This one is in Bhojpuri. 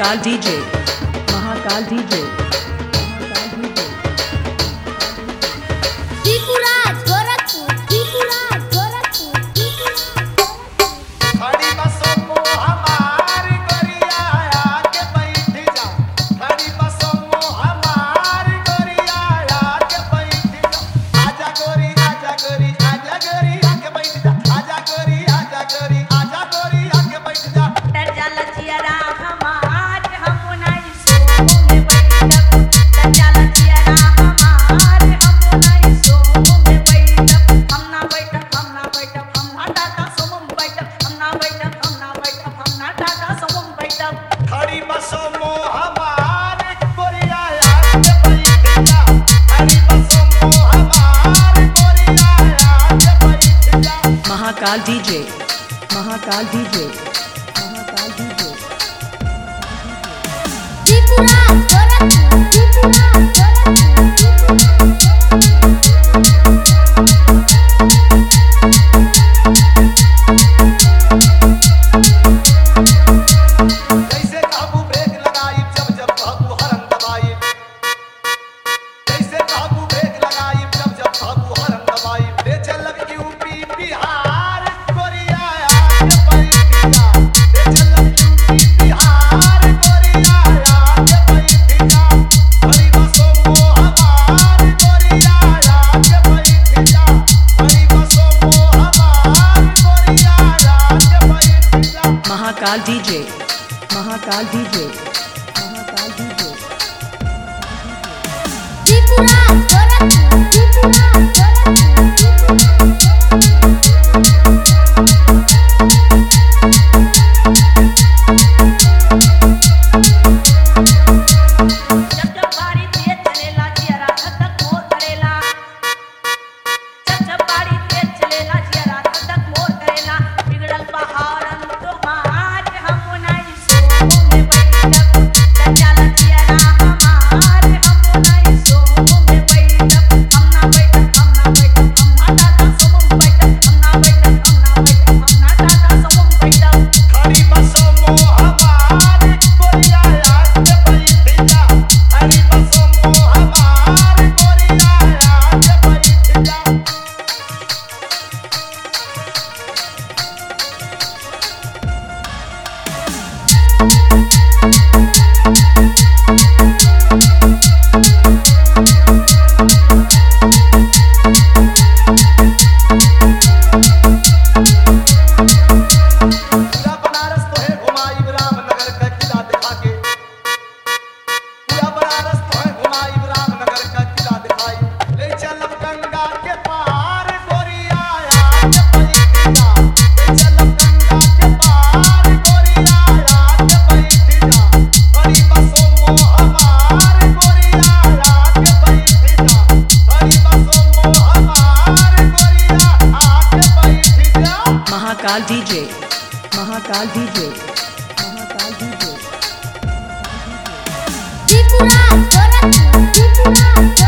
Mahakal DJ, Mahakal DJ, Mahakal DJ. Tripura Gorakhpur, Tripura Gorakhpur, खड़ी बसों को हमारी गोरिया आके बैठ जा। खड़ी बसों को हमारी गोरिया आके बैठ जा। आजा गोरी, आजा गोरी, आजा गोरी आके बैठ जा। आजा गोरी, आजा गोरी, आजा गोरी आके बैठ जा। डर जाला चियरा हमार हम नहीं सो में बैठब। डर जाला चियरा हमार हम नहीं सो में बैठब। हम ना बैठब, हम ना बैठब, हम ना टाटा सोम बैठब। हम ना बैठब, हम ना बैठब, हम ना टाटा सोम बैठब। खड़ी बसों को हमारी गोरिया आके बैठ जा। खड़ी बसों को हमारी गोरिया आके बैठ जा। Mahakal DJ, Mahakal DJ, Mahakal DJ. Tripura Gorakhpur, Tripura जैसे काबू ब्रेक लगाई जब जब काबू हरन दबाई। जैसे काबू ब्रेक लगाई जब जब काबू हरन दबाई। ले चलब यूपी बिहार गोरिया आके बैठ जा। ले चलब यूपी बिहार गोरिया आके बैठ जा। खड़ी बसों को हमारी गोरिया आके बैठ जा। खड़ी बसों को हमारी गोरिया आके बैठ जा। Mahakal DJ, Mahakal DJ, Mahakal DJ. Tripura Gorakhpur, Tripura जब जब गाड़ी तेज चलेला चियरा धक मोर करेला। जब जब गाड़ी तेज चलेला चियरा धक मोर करेला। बिगड़ल पहाड़न तोहार हम नहीं सो में बैठब। डर जाला चियरा हमार हम नहीं सो में बैठब। हम ना बैठब, हम ना बैठब, हम ना टाटा सोम बैठब। हम ना बैठब, हम ना बैठब, हम ना टाटा सोम बैठब। खड़ी बसों को हमारी गोरिया आके बैठ जा। खड़ी बसों को हमारी गोरिया आके बैठ जा। पूरा बनारस तो है घुमाई रामनगर का किला दिखा के। पूरा बनारस तो है घुमाई रामनगर का किला दिखाई। ले चलब गंगा के पार गोरिया आके बैठ जा। ले चलब गंगा के पार गोरिया आके बैठ जा। खड़ी बसों को हमारी गोरिया आके बैठ जा। खड़ी बसों को हमारी गोरिया आके बैठ जा। Mahakal DJ, Mahakal DJ, Mahakal DJ. Tripura Gorakhpur, Tripura